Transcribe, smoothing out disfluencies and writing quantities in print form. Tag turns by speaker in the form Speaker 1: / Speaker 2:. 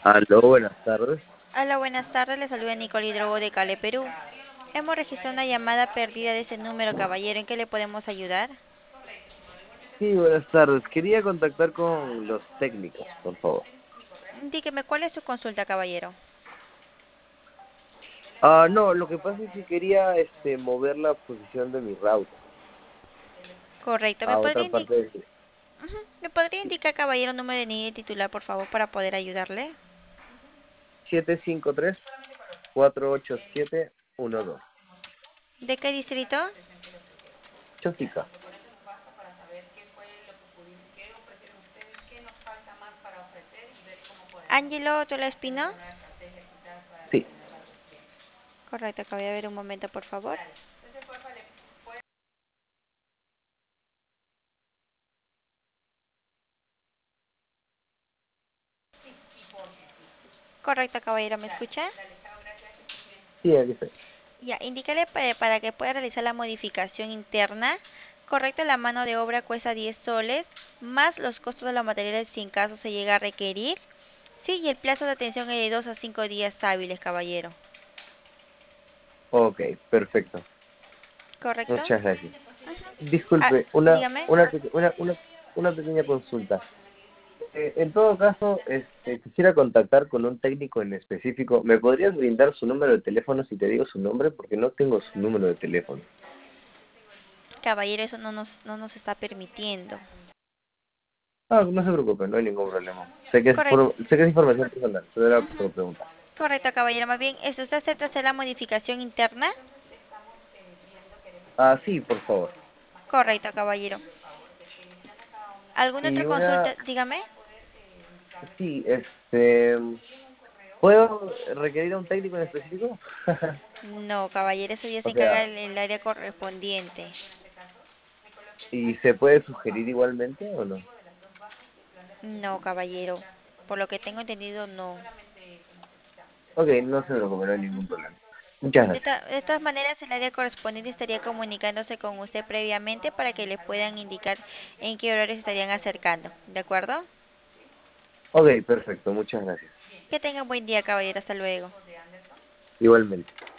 Speaker 1: Aló, buenas tardes.
Speaker 2: Hola, buenas tardes. Le saluda Nicole Hidrogo de Cale, Perú. Hemos registrado una llamada perdida de ese número, caballero. ¿En qué le podemos ayudar?
Speaker 1: Sí, buenas tardes. Quería contactar con los técnicos, por favor.
Speaker 2: Dígame, ¿cuál es su consulta, caballero?
Speaker 1: No, lo que pasa es que quería mover la posición de mi router
Speaker 2: Correcto.
Speaker 1: a otra parte del...
Speaker 2: ¿Me podría indicar, caballero, el número de NIE titular, por favor, para poder ayudarle?
Speaker 1: 753-487-12.
Speaker 2: ¿De qué distrito?
Speaker 1: Chosica.
Speaker 2: Ángelo Tolespino.
Speaker 1: Sí.
Speaker 2: Correcto, acabo de ver un momento, por favor. Correcto, caballero, ¿me escucha?
Speaker 1: Sí, aquí estoy.
Speaker 2: Ya, indícale para que pueda realizar la modificación interna. Correcto, la mano de obra cuesta 10 soles, más los costos de los materiales si en caso se llega a requerir. Sí, y el plazo de atención es de 2 a 5 días hábiles, caballero.
Speaker 1: Ok, perfecto.
Speaker 2: ¿Correcto?
Speaker 1: Muchas gracias.
Speaker 2: Ah,
Speaker 1: Disculpe,
Speaker 2: dígame.
Speaker 1: una pequeña consulta. En todo caso, quisiera contactar con un técnico en específico. ¿Me podrías brindar su número de teléfono si te digo su nombre? Porque no tengo su número de teléfono.
Speaker 2: Caballero, eso no nos está permitiendo.
Speaker 1: No se preocupe, no hay ningún problema.
Speaker 2: Correcto,
Speaker 1: Sé que es información personal, pero era por preguntar.
Speaker 2: correcto, caballero. Más bien, ¿usted acepta hacer la modificación interna?
Speaker 1: Sí, por favor.
Speaker 2: Correcto, caballero. ¿Alguna otra
Speaker 1: Y
Speaker 2: consulta? Dígame.
Speaker 1: sí, ¿puedo requerir a un técnico en específico?
Speaker 2: No, caballero, eso ya se
Speaker 1: O
Speaker 2: encarga
Speaker 1: sea,
Speaker 2: el área correspondiente.
Speaker 1: ¿y se puede sugerir igualmente o no?
Speaker 2: No, caballero. Por lo que tengo entendido, no.
Speaker 1: Ok, no se preocupe, no hay ningún problema. Muchas
Speaker 2: De,
Speaker 1: gracias.
Speaker 2: ta- de todas maneras, el área correspondiente estaría comunicándose con usted previamente para que le puedan indicar en qué horario se estarían acercando. ¿De acuerdo?
Speaker 1: Ok, perfecto, muchas gracias.
Speaker 2: Que tenga un buen día, caballero. Hasta luego.
Speaker 1: Igualmente.